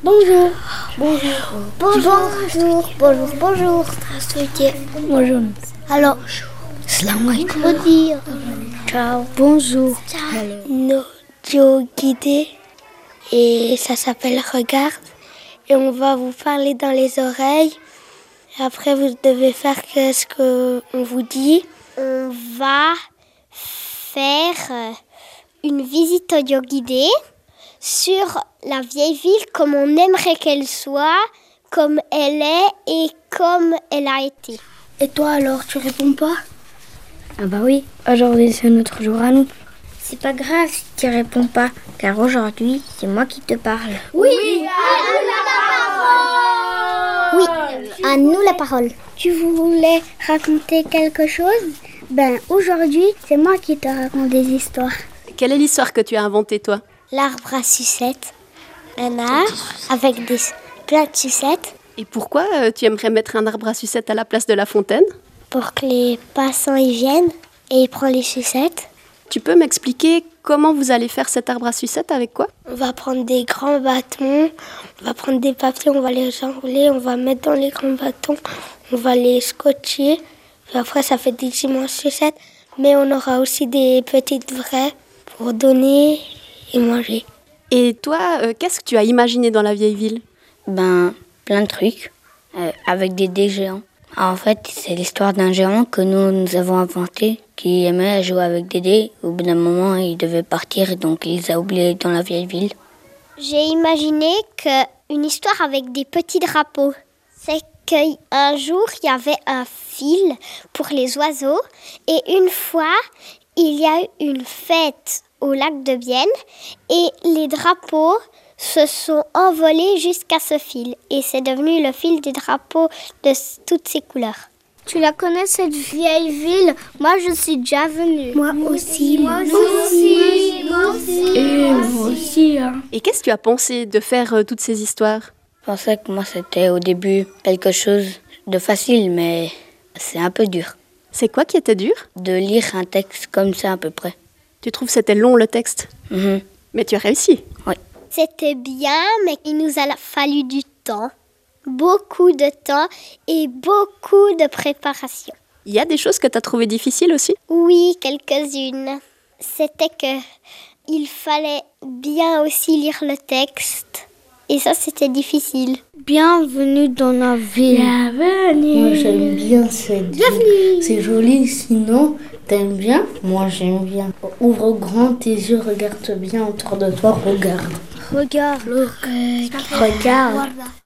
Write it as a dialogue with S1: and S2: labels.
S1: Bonjour. Bonjour. Здравствуйте.
S2: Bonjour.
S1: Alors,
S2: Salam alaikum.
S1: faut dire
S2: Ciao. Bonjour.
S1: nos duos guidés et ça s'appelle Regarde. Et on va vous parler dans les oreilles. Et après, vous devez faire ce qu'on vous dit. On va faire une visite audio guidée sur la vieille ville comme on aimerait qu'elle soit, comme elle est et comme elle a été.
S2: Et toi alors, tu réponds pas? Ah bah oui, aujourd'hui c'est notre jour à nous. C'est pas grave si tu réponds pas, car aujourd'hui c'est moi qui te parle.
S1: Oui, à nous la parole. Tu voulais raconter quelque chose? Ben aujourd'hui, c'est moi qui te raconte des histoires.
S3: Quelle est l'histoire que tu as inventée, toi?
S1: L'arbre à sucettes. Un arbre avec plein de sucettes
S3: Et pourquoi tu aimerais mettre un arbre à sucettes à la place de la fontaine?
S1: pour que les passants y viennent et ils prennent les sucettes.
S3: Tu peux m'expliquer comment vous allez faire cet arbre à sucettes, avec quoi?
S1: On va prendre des grands bâtons, on va prendre des papiers, on va les enrouler, on va mettre dans les grands bâtons, on va les scotcher. Puis après, ça fait des immenses sucettes. Mais on aura aussi des petites vraies pour donner et manger.
S3: Et toi, qu'est-ce que tu as imaginé dans la vieille ville?
S2: Ben, plein de trucs, avec des dés géants. En fait, c'est l'histoire d'un géant que nous avons inventé, qui aimait jouer avec des dés. Au bout d'un moment, il devait partir et donc il les a oubliés dans la vieille ville.
S1: J'ai imaginé une histoire avec des petits drapeaux. C'est qu'un jour, il y avait un fil pour les oiseaux. Et une fois, il y a eu une fête au lac de Bienne. Et les drapeaux se sont envolés jusqu'à ce fil. Et c'est devenu le fil des drapeaux de toutes ces couleurs.
S4: Tu la connais cette vieille ville? Moi je suis déjà venue.
S1: Moi aussi.
S2: Et moi aussi, hein.
S3: Et qu'est-ce que tu as pensé de faire toutes ces histoires?
S2: Je pensais que moi c'était au début quelque chose de facile, mais c'est un peu dur.
S3: C'est quoi qui était dur?
S2: De lire un texte comme ça à peu près.
S3: Tu trouves que c'était long, le texte?
S2: Mhm.
S3: Mais tu as réussi.
S2: Oui.
S1: C'était bien, mais il nous a fallu du temps. Beaucoup de temps et beaucoup de préparation.
S3: Il y a des choses que tu as trouvées difficiles aussi?
S1: Oui, quelques-unes. C'était il fallait bien aussi lire le texte. Et ça, c'était difficile.
S4: Bienvenue dans la ville.
S5: Moi j'aime bien cette ville. C'est joli, sinon t'aimes bien? Moi j'aime bien. Ouvre grand tes yeux, regarde bien autour de toi, regarde.
S4: Regarde.
S5: Regarde.